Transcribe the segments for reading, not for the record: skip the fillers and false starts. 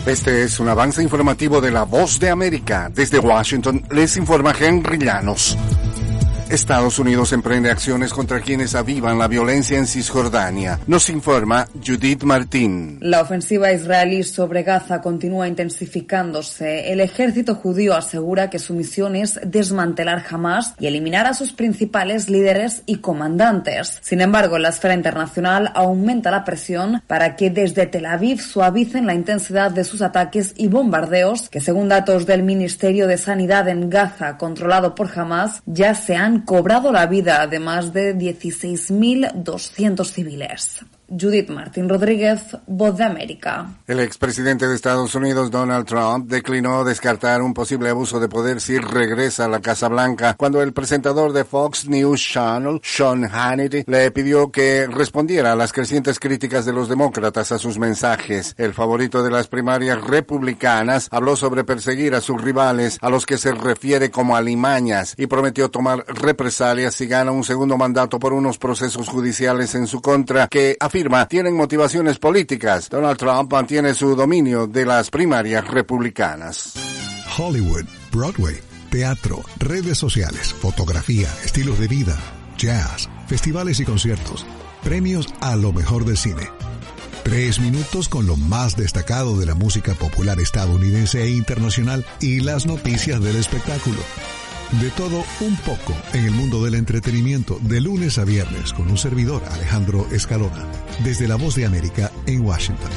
Este es un avance informativo de La Voz de América. Desde Washington les informa Henry Llanos. Estados Unidos emprende acciones contra quienes avivan la violencia en Cisjordania. Nos informa Judith Martín. La ofensiva israelí sobre Gaza continúa intensificándose. El ejército judío asegura que su misión es desmantelar Hamás y eliminar a sus principales líderes y comandantes. Sin embargo, en la esfera internacional aumenta la presión para que desde Tel Aviv suavicen la intensidad de sus ataques y bombardeos, que según datos del Ministerio de Sanidad en Gaza, controlado por Hamás, ya se han cobrado la vida de más de 16.200 civiles. Judith Martín Rodríguez, Voz de América. El expresidente de Estados Unidos, Donald Trump, declinó descartar un posible abuso de poder si regresa a la Casa Blanca cuando el presentador de Fox News Channel, Sean Hannity, le pidió que respondiera a las crecientes críticas de los demócratas a sus mensajes. El favorito de las primarias republicanas habló sobre perseguir a sus rivales, a los que se refiere como alimañas, y prometió tomar represalias si gana un segundo mandato por unos procesos judiciales en su contra que afirma tienen motivaciones políticas. Donald Trump mantiene su dominio de las primarias republicanas. Hollywood, Broadway, teatro, redes sociales, fotografía, estilos de vida, jazz, festivales y conciertos, premios a lo mejor del cine. 3 minutos con lo más destacado de la música popular estadounidense e internacional y las noticias del espectáculo. De todo un poco en el mundo del entretenimiento, de lunes a viernes, con un servidor, Alejandro Escalona, desde La Voz de América en Washington.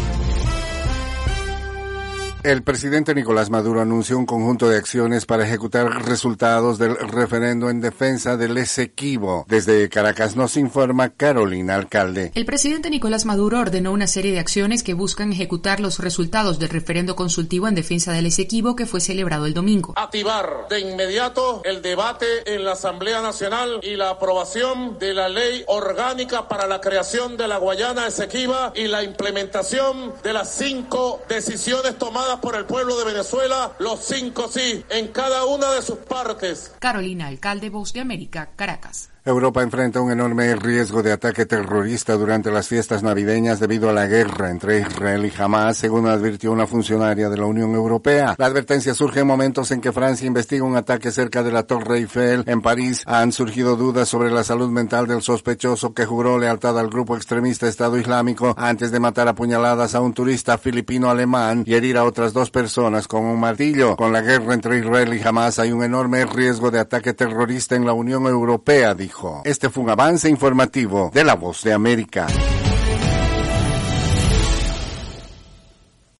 El presidente Nicolás Maduro anunció un conjunto de acciones para ejecutar resultados del referendo en defensa del Esequibo. Desde Caracas nos informa Carolina Alcalde. El presidente Nicolás Maduro ordenó una serie de acciones que buscan ejecutar los resultados del referendo consultivo en defensa del Esequibo que fue celebrado el domingo. Activar de inmediato el debate en la Asamblea Nacional y la aprobación de la ley orgánica para la creación de la Guayana Esequiba y la implementación de las 5 decisiones tomadas por el pueblo de Venezuela, los 5 sí, en cada una de sus partes. Carolina Alcalde, Voz de América, Caracas. Europa enfrenta un enorme riesgo de ataque terrorista durante las fiestas navideñas debido a la guerra entre Israel y Hamás, según advirtió una funcionaria de la Unión Europea. La advertencia surge en momentos en que Francia investiga un ataque cerca de la Torre Eiffel en París. Han surgido dudas sobre la salud mental del sospechoso que juró lealtad al grupo extremista Estado Islámico antes de matar a puñaladas a un turista filipino-alemán y herir a otras 2 personas con un martillo. Con la guerra entre Israel y Hamás hay un enorme riesgo de ataque terrorista en la Unión Europea, dijo. Este fue un avance informativo de La Voz de América.